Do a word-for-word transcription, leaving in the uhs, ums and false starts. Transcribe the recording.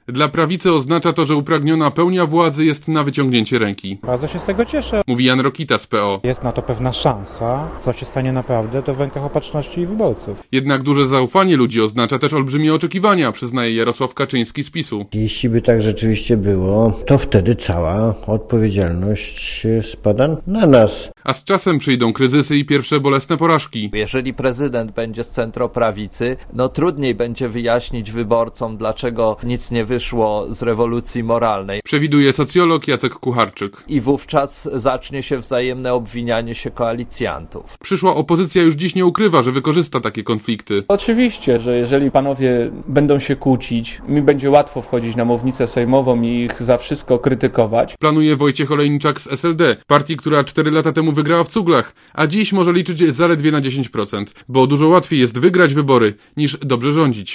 Dla prawicy oznacza to, że upragniona pełnia władzy jest na wyciągnięcie ręki. Bardzo się z tego cieszę. Mówi Jan Rokita z P O. Jest na to pewna szansa. Co się stanie naprawdę, to w rękach opatrzności i wyborców. Jednak duże zaufanie ludzi oznacza też olbrzymie oczekiwania, przyznaje Jarosław Kaczyński z PiSu. Jeśli by tak rzeczywiście było, to wtedy cała odpowiedzialność spada na nas. A z czasem przyjdą kryzysy i pierwsze bolesne porażki. Jeżeli prezydent będzie z centroprawicy, no trudniej będzie wyjaśnić wyborcom, dlaczego nic nie wyszło z rewolucji moralnej. Przewiduje socjolog Jacek Kucharczyk. I wówczas zacznie się wzajemne obwinianie się koalicjantów. Przyszła opozycja już dziś nie ukrywa, że wykorzysta takie konflikty. Oczywiście, że jeżeli panowie będą się kłócić, mi będzie łatwo wchodzić na mównicę sejmową i ich za wszystko krytykować. Planuje Wojciech Olejniczak z S L D, partii, która cztery lata temu wygrała w cuglach, a dziś może liczyć zaledwie na dziesięć procent, bo dużo łatwiej jest wygrać wybory niż dobrze rządzić.